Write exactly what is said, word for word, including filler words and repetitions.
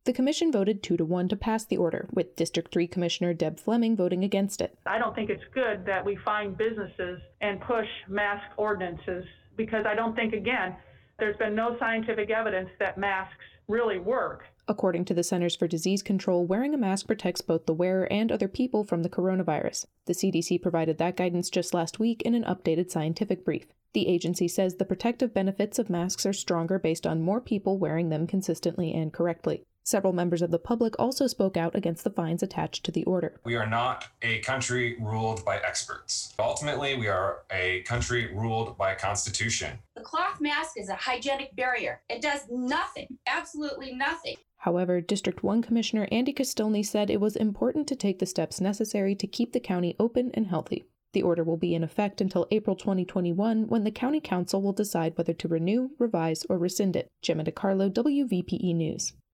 The commission voted two to one to pass the order, with District three Commissioner Deb Fleming voting against it. I don't think it's good that we find businesses and push mask ordinances, because I don't think, again, there's been no scientific evidence that masks really work. According to the Centers for Disease Control, wearing a mask protects both the wearer and other people from the coronavirus. The C D C provided that guidance just last week in an updated scientific brief. The agency says the protective benefits of masks are stronger based on more people wearing them consistently and correctly. Several members of the public also spoke out against the fines attached to the order. We are not a country ruled by experts. Ultimately, we are a country ruled by a constitution. The cloth mask is a hygienic barrier. It does nothing, absolutely nothing. However, District one Commissioner Andy Kostelny said it was important to take the steps necessary to keep the county open and healthy. The order will be in effect until April twenty twenty-one, when the County Council will decide whether to renew, revise, or rescind it. Gemma DiCarlo, W V P E News.